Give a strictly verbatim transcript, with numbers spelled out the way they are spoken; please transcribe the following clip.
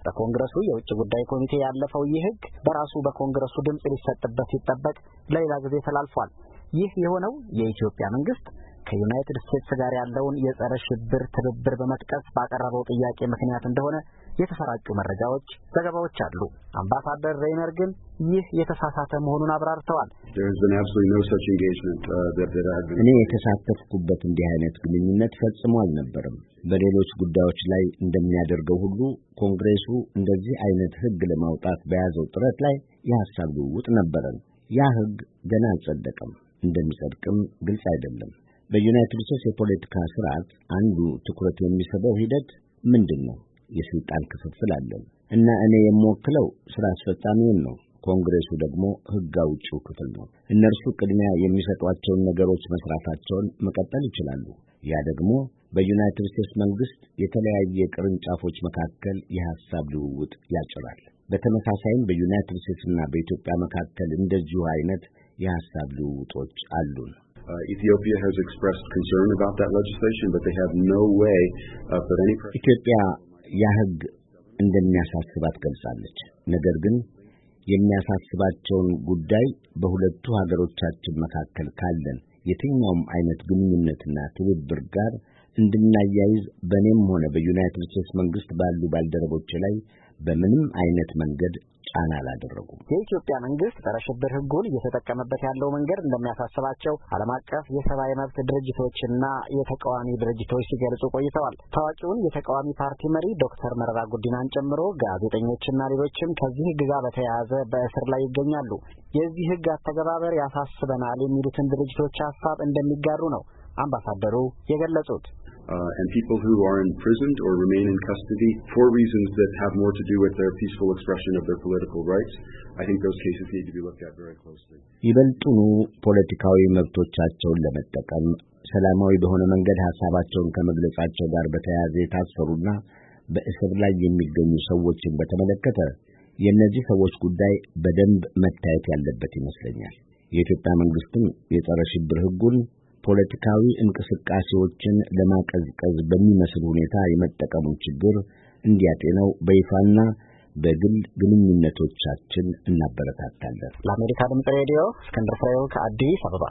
በኮንግረሱ የውጭ ጉዳይ ኮሚቴ ያለፈው ይህ ህግ በራሱ በኮንግረሱ ድምጽ ሊሰጥበት ሲጠበቅ ለሌላ ጊዜ ተላልፏል። ይህ የሆነው የኢትዮጵያ መንግስት ከዩናይትድ ስቴትስ ጋር ያለውን የጸረ ሽብር ትብብር በመጥቀስ ባቀረበው ጥያቄ ምክንያት እንደሆነ የተሰራጩ መረጃዎች፣ ዘገባዎች አሉ። አምባሳደር ሬይነር ግን ይህ የተሳሳተ መሆኑን አብራርተዋል። እኔ የተሳተፍኩበት እንዲህ አይነት ግንኙነት ፈጽሞ አልነበረም። በሌሎች ጉዳዮች ላይ እንደሚያደርገው ሁሉ ኮንግሬሱ እንደዚህ አይነት ህግ ለማውጣት በያዘው ጥረት ላይ የሐሳብ ልውውጥ ነበረን። ያ ህግ ገና አልጸደቀም፣ እንደሚጸድቅም ግልጽ አይደለም። በዩናይትድ ስቴትስ የፖለቲካ ስርዓት አንዱ ትኩረት የሚስበው ሂደት ምንድን ነው? የስልጣን ክፍፍል አለን እና እኔ የምወክለው ስራ አስፈጻሚውን ነው። ኮንግሬሱ ደግሞ ህግ አውጪው ክፍል ነው። እነርሱ ቅድሚያ የሚሰጧቸውን ነገሮች መስራታቸውን መቀጠል ይችላሉ። ያ ደግሞ በዩናይትድ ስቴትስ መንግስት የተለያየ ቅርንጫፎች መካከል የሐሳብ ልውውጥ ያጭራል። በተመሳሳይም በዩናይትድ ስቴትስና በኢትዮጵያ መካከል እንደዚሁ አይነት የሐሳብ ልውውጦች አሉን። Uh, Ethiopia has expressed concern about that legislation, but they have no way uh, put any pressure. ኢትዮጵያ ያህግ እንደሚያሳስባት ገልጻለች። ነገር ግን የሚያሳስባቸውን ጉዳይ በሁለቱ ሀገሮቻችን መካከል ካለን የትኛውም አይነት ግንኙነትና ትብብር ጋር እንድናያይዝ በእኔም ሆነ በዩናይትድ ስቴትስ መንግስት ባሉ ባልደረቦች ላይ በምንም አይነት መንገድ ጫና አላደረጉም። የኢትዮጵያ መንግስት ጸረ ሽብር ህጉን እየተጠቀመበት ያለው መንገድ እንደሚያሳስባቸው ዓለም አቀፍ የሰብአዊ መብት ድርጅቶችና የተቃዋሚ ድርጅቶች ሲገልጹ ቆይተዋል። ታዋቂውን የተቃዋሚ ፓርቲ መሪ ዶክተር መረራ ጉዲናን ጨምሮ ጋዜጠኞችና ሌሎችም ከዚህ ህግ ጋር በተያያዘ በእስር ላይ ይገኛሉ። የዚህ ህግ አተገባበር ያሳስበናል የሚሉትን ድርጅቶች ሐሳብ እንደሚጋሩ ነው አምባሳደሩ የገለጹት። Uh, and people who are imprisoned or remain in custody for reasons that have more to do with their peaceful expression of their political rights, I think those cases need to be looked at very closely. ይበልጡኑ ፖለቲካዊ መብቶቻቸውን ለመጠቀም ሰላማዊ በሆነ መንገድ ሐሳባቸውን ከመግለጻቸው ጋር በተያያዘ የታሰሩና በእስር ላይ የሚገኙ ሰዎችን በተመለከተ የእነዚህ ሰዎች ጉዳይ በደንብ መታየት ያለበት ይመስለኛል። የኢትዮጵያ መንግስትም የጸረ ሽብር ህጉን ፖለቲካዊ እንቅስቃሴዎችን ለማቀዝቀዝ በሚመስል ሁኔታ የመጠቀሙን ችግር እንዲያጤነው በይፋና በግል ግንኙነቶቻችን እናበረታታለን። ለአሜሪካ ድምጽ ሬዲዮ እስክንድር ፍሬው ከአዲስ አበባ